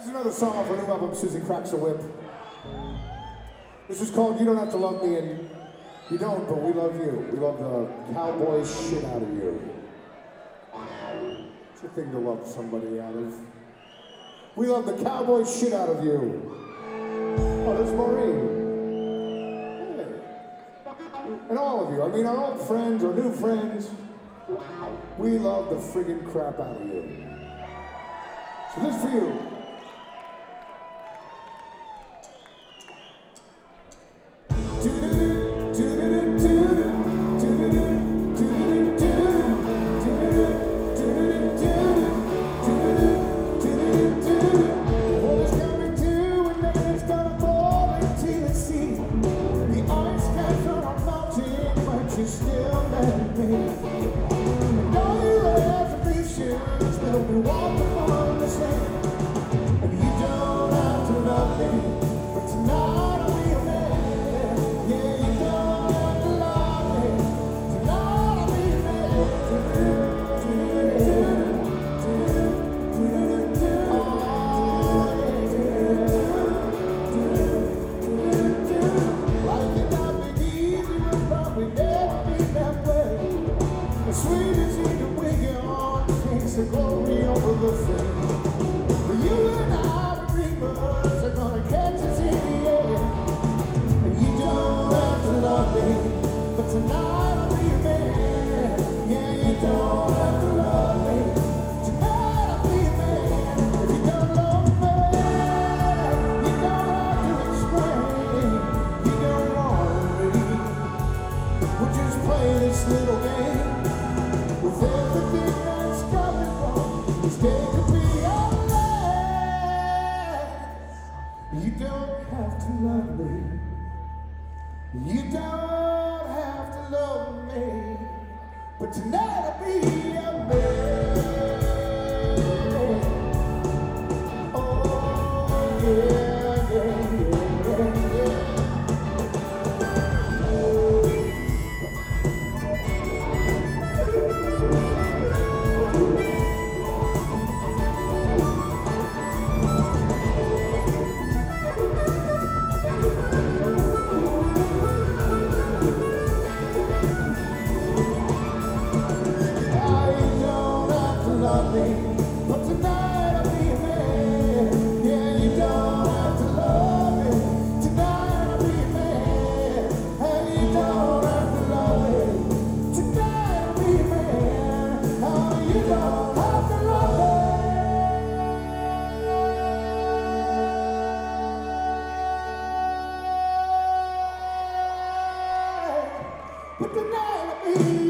This is another song off her new album, Susie Cracks a Whip. This is called You Don't Have to Love Me, and you don't, but we love you. We love the cowboy shit out of you. It's a thing to love somebody out of. We love the cowboy shit out of you. Oh, there's Maureen. Hey. And all of you. I mean, our old friends, our new friends. We love the friggin' crap out of you. So this is for you. Still let me and all your reservations will be walking on the sand. And you don't have to love me, but tonight I'll be a man. Yeah, you don't have to love me, tonight I'll be a man. Life cannot be easy, but we never be that way. As sweet as you can wing your arms, takes the glory over the frame. But you and I, the dreamers, are gonna catch us in the air. And you don't have to love me, but tonight I'll be your man. Yeah, you don't have to love me, tonight I'll be your man. If you don't love me, you don't have to explain. You don't want me. We'll just play this little game. With everything that's coming from this day could be our last. You don't have to love me. You don't have to love me. But tonight I'll be a man. Oh, yeah, yeah, yeah, yeah. But tonight I'll be a man. Yeah, you don't have to love me. Tonight I'll be a man. And you don't have to love me. Tonight I'll be a man. Oh, you don't have to love me. But tonight I'll be